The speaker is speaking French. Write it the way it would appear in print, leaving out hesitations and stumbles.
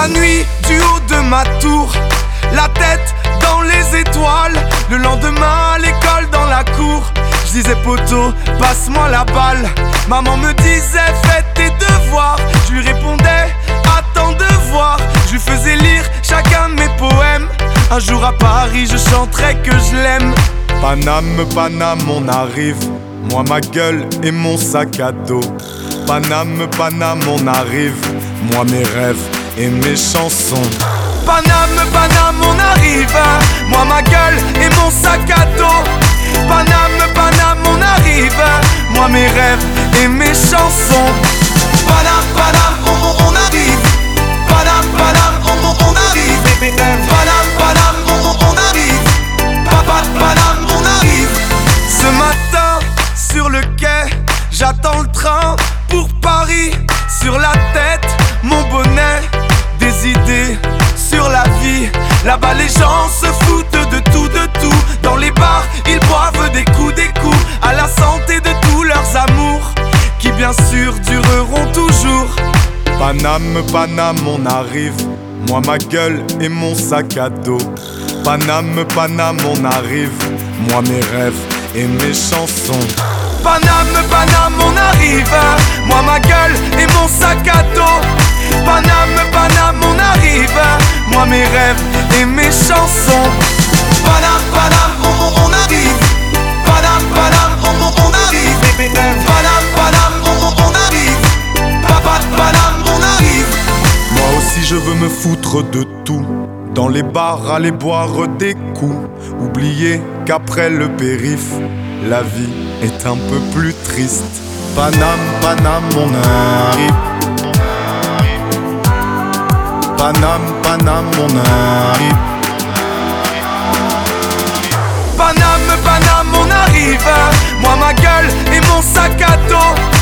nuit du haut de ma tour, la tête dans les étoiles. Le lendemain à l'école dans la cour, je disais poteau, passe-moi la balle. Maman me disait fais tes devoirs. Je lui répondais attends de voir. Je lui faisais lire chacun de mes poèmes. Un jour à Paris je chanterai que je l'aime. Paname, Paname, on arrive. Moi ma gueule et mon sac à dos. Paname, Paname, on arrive. Moi mes rêves et mes chansons. Paname, Paname, on arrive. Moi ma gueule et mon sac à dos. Paname, Paname, on arrive. Moi mes rêves et mes chansons. Paname, Paname, on arrive. Paname, Paname, on arrive. Paname, Paname, on arrive. Papa, Paname, on arrive. Ce matin, sur le quai, j'attends le train pour Paris. Sur la tête, mon bonnet, des idées sur la vie. Là-bas les gens se foutent de tout, de tout. Dans les bars, ils boivent des coups, à la santé de tous leurs amours, qui bien sûr dureront toujours. Paname, Paname, on arrive. Moi ma gueule et mon sac à dos. Paname, Paname, on arrive. Moi mes rêves et mes chansons. Paname, Paname, on arrive. Moi ma gueule et mon sac à dos. Paname, Paname, on arrive. Moi mes rêves et mes chansons. Paname, Paname, on arrive. Paname, Paname, on arrive. Paname, Paname, on arrive. Papa, Paname, on arrive. Moi aussi je veux me foutre de tout. Dans les bars, aller boire des coups. Oublier qu'après le périph', la vie est un peu plus triste. Paname, Paname, on arrive. Paname, Paname, on arrive. Paname, Paname, on arrive. Moi ma gueule et mon sac à dos.